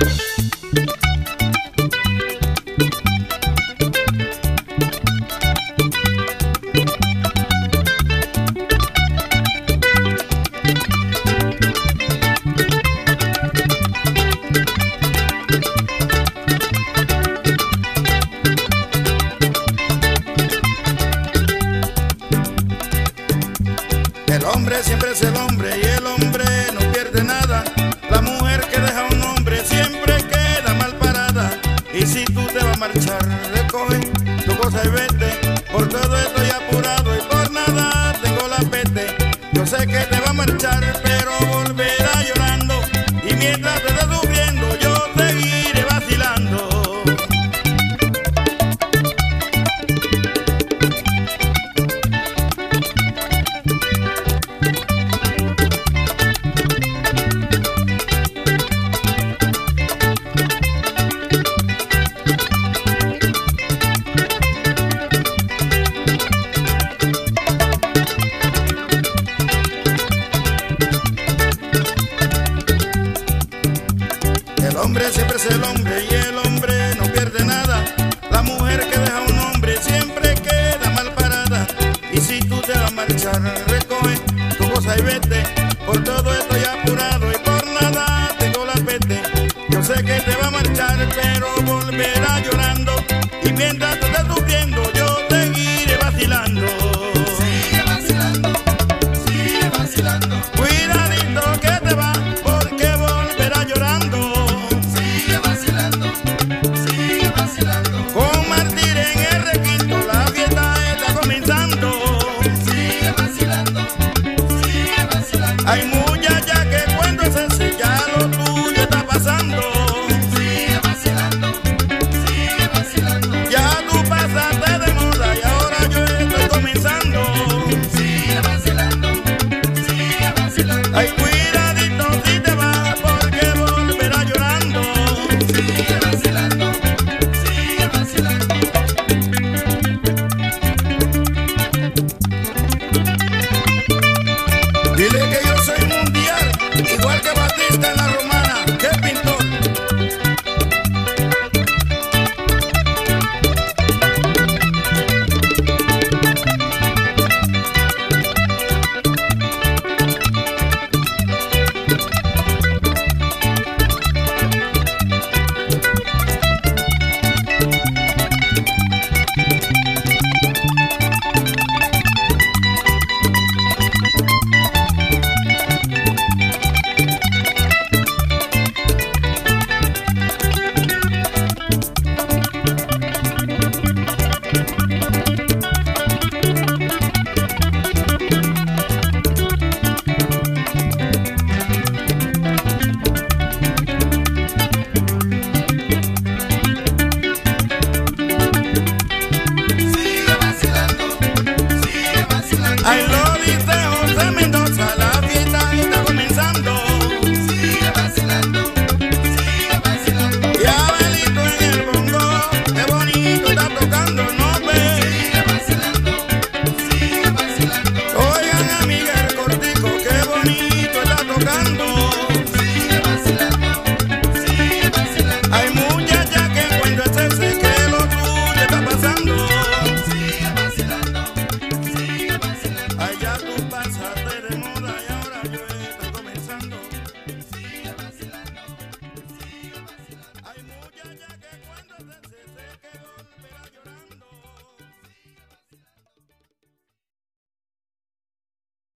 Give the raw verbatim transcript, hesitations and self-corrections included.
El hombre siempre es el hombre y el hombre no pierde nada. La mujer que deja a un hombre siempre queda mal parada. Y si tú te vas a marchar, recoge tu cosa y vete. Por todo estoy apurado y por nada tengo la peste. Yo sé que te va a marchar, pero volverá llorando. Y mientras te estés sufriendo, yo seguiré vacilando. El hombre siempre es el hombre y el hombre no pierde nada. La mujer que deja a un hombre siempre queda mal parada. Y si tú te vas a marchar, recoge tu cosa y vete. Por todo estoy apurado y por nada tengo la peste. Yo sé que te va a marchar, pero volverá llorando. Y mientras tú estés sufriendo, yo seguiré vacilando. Sigue vacilando, sigue vacilando. Cuidadito que te va, porque volverá llorando. Sigue vacilando, sigue vacilando. Con Martín en el requinto la fiesta está comenzando. Sigue vacilando, sigue vacilando. Hay muchachas que cuando es ese ya lo tuyo está pasando. Sigue vacilando, sigue vacilando. Ya tú pasaste de moda y ahora yo estoy comenzando. Sigue vacilando, sigue vacilando. Ay, cuidadito si te vas porque volverá llorando. Sigue vacilando, sigue vacilando. Dile que yo soy mundial, igual que Batista en la